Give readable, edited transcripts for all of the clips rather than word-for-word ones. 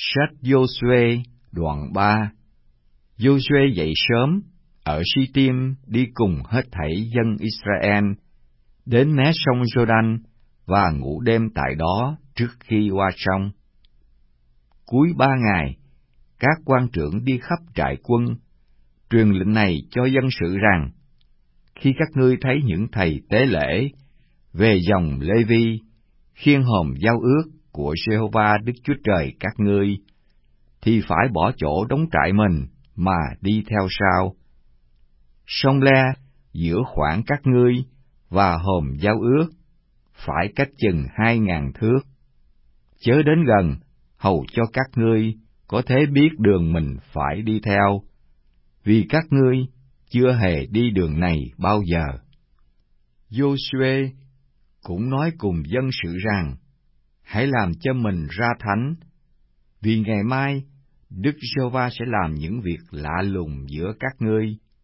Sách Giô-suê đoạn 3. Giô-suê dậy sớm, ở Si-tim đi cùng hết thảy dân Israel, đến mé sông Giô-đanh và ngủ đêm tại đó trước khi qua sông. Cuối 3 ngày, các quan trưởng đi khắp trại quân, truyền lệnh này cho dân sự rằng: khi các ngươi thấy những thầy tế lễ về dòng Lê-vi khiêng hòm giao ước của Giê-hô-va Đức Chúa Trời các ngươi, thì phải bỏ chỗ đóng trại mình mà đi theo sau. Sông Le giữa khoảng các ngươi và hòm giao ước phải cách chừng 2.000 thước. Chớ đến gần, hầu cho các ngươi có thể biết đường mình phải đi theo, vì các ngươi chưa hề đi đường này bao giờ. Giô-suê cũng nói cùng dân sự rằng: hãy làm cho mình ra thánh, vì ngày mai Đức Giê-hô-va sẽ làm những việc lạ lùng giữa các ngươi.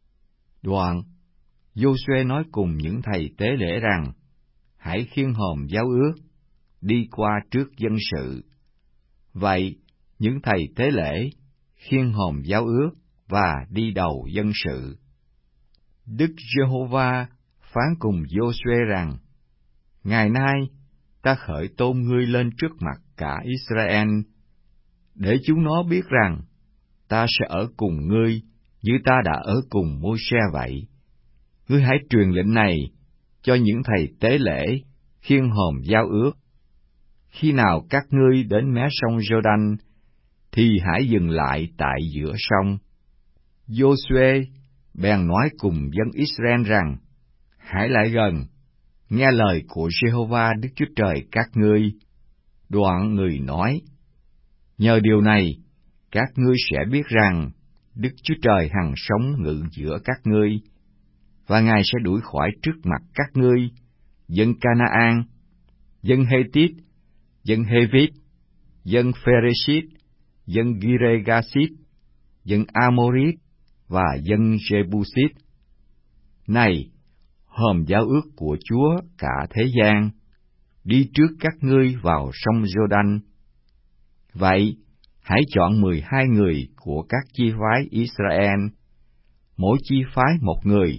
Đoạn, Giô-suê nói cùng những thầy tế lễ rằng: hãy khiêng hòm giao ước, đi qua trước dân sự. Vậy, những thầy tế lễ khiêng hòm giao ước và đi đầu dân sự. Đức Giê-hô-va phán cùng Giô-suê rằng: ngày nay ta khởi tôn ngươi lên trước mặt cả Israel, để chúng nó biết rằng ta sẽ ở cùng ngươi như ta đã ở cùng Môi-se vậy. Ngươi hãy truyền lệnh này cho những thầy tế lễ khiêng hòm giao ước: khi nào các ngươi đến mé sông Giô-đanh, thì hãy dừng lại tại giữa sông. Giô-suê bèn nói cùng dân Israel rằng: hãy lại gần, nghe lời của Giê-hô-va Đức Chúa Trời các ngươi. Đoạn người nói: nhờ điều này, các ngươi sẽ biết rằng Đức Chúa Trời hằng sống ngự giữa các ngươi, và Ngài sẽ đuổi khỏi trước mặt các ngươi dân Ca-na-an, dân Hê-tít, dân Hê-vít, dân Phê-rê-xít, dân Ghi-rê-ga-xít, dân A-mô-rít và dân Giê-bu-xít. Này, hòm giao ước của Chúa cả thế gian, đi trước các ngươi vào sông Giô-đanh. Vậy, hãy chọn 12 người của các chi phái Israel, mỗi chi phái một người.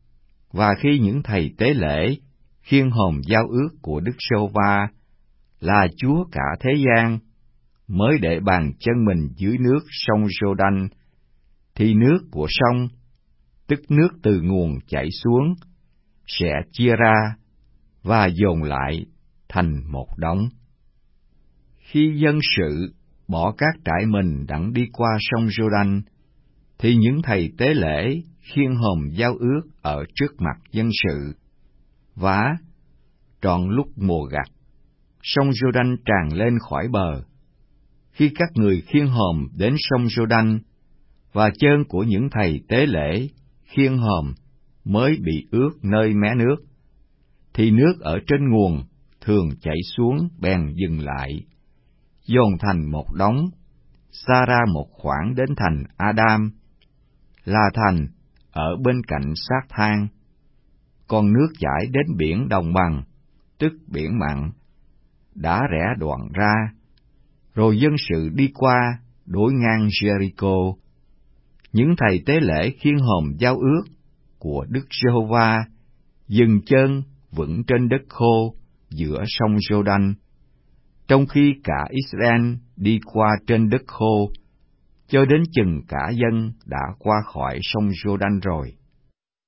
Và khi những thầy tế lễ khiêng hòm giao ước của Đức Giê-hô-va là Chúa cả thế gian mới để bàn chân mình dưới nước sông Giô-đanh, thì nước của sông, tức nước từ nguồn chảy xuống, sẽ chia ra và dồn lại thành một đống. Khi dân sự bỏ các trại mình đặng đi qua sông Giô-đanh, thì những thầy tế lễ khiêng hòm giao ước ở trước mặt dân sự. Vả, trọn lúc mùa gặt, sông Giô-đanh tràn lên khỏi bờ. Khi các người khiêng hòm đến sông Giô-đanh, và chân của những thầy tế lễ khiêng hòm mới bị ướt nơi mé nước, thì nước ở trên nguồn thường chảy xuống bèn dừng lại, dồn thành một đống, xa ra một khoảng đến thành Adam, là thành ở bên cạnh sát than. Còn nước chảy đến biển Đồng Bằng, tức biển Mặn, đã rẽ đoạn ra, rồi dân sự đi qua đối ngang Jericho. Những thầy tế lễ khiêng hòm giao ước của Đức Giê-hô-va dừng chân vững trên đất khô giữa sông Giô-đanh, trong khi cả Israel đi qua trên đất khô, cho đến chừng cả dân đã qua khỏi sông Giô-đanh rồi.